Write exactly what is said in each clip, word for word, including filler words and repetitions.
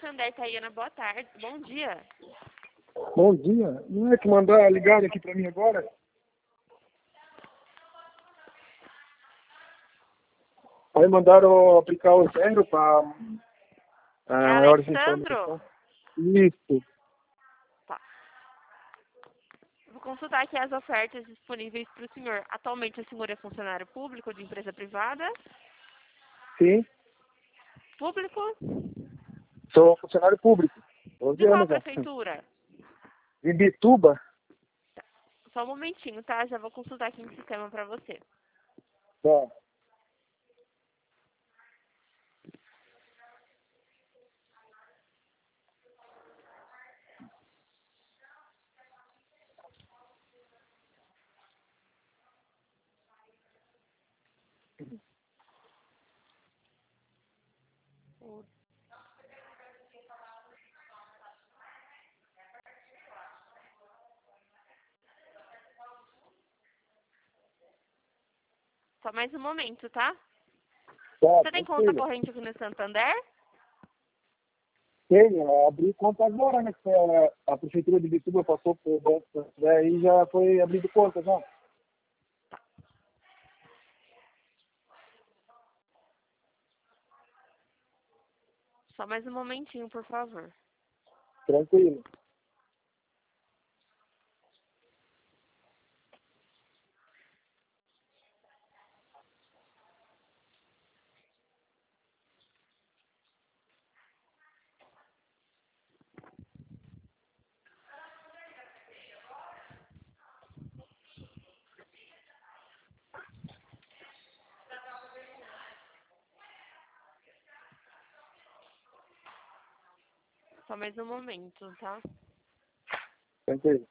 Santander, Tayana, boa tarde. Bom dia. Bom dia. Não é que mandar ligar aqui pra mim agora? Aí mandaram aplicar o zero pra É ah, maiores Alexandro? informações. Isso. Tá. Vou consultar aqui as ofertas disponíveis para o senhor. Atualmente o senhor é funcionário público de empresa privada? Sim. Público? Sou funcionário público. doze De qual anos já. prefeitura? De Bituba? Só um momentinho, tá? Já vou consultar aqui no sistema para você. Tá. Só mais um momento, tá? Tá, Você tem conta tranquilo. corrente aqui no Santander? Tenho, abri conta agora, né? Que a, a prefeitura de Bituba passou por Banco, daí já foi abrindo conta já. Só mais um momentinho, por favor. Tranquilo. Só mais um momento, tá? Tranquilo.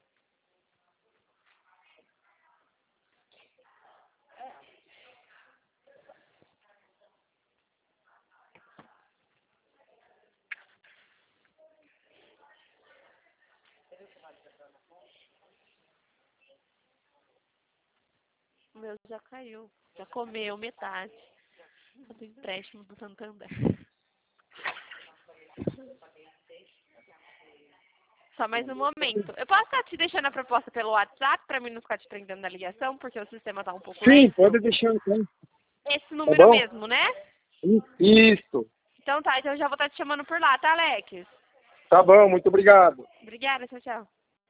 O meu já caiu. Já comeu metade. Só tem empréstimo do Santander. Só mais um momento. Eu posso estar te deixando a proposta pelo WhatsApp pra mim não ficar te prendendo na ligação, porque o sistema tá um pouco Sim, lento? pode deixar então. Esse Tá número bom? mesmo, né? Isso. Então tá, então eu já vou estar te chamando por lá, tá, Alex? Tá bom, muito obrigado. Obrigada, tchau, tchau.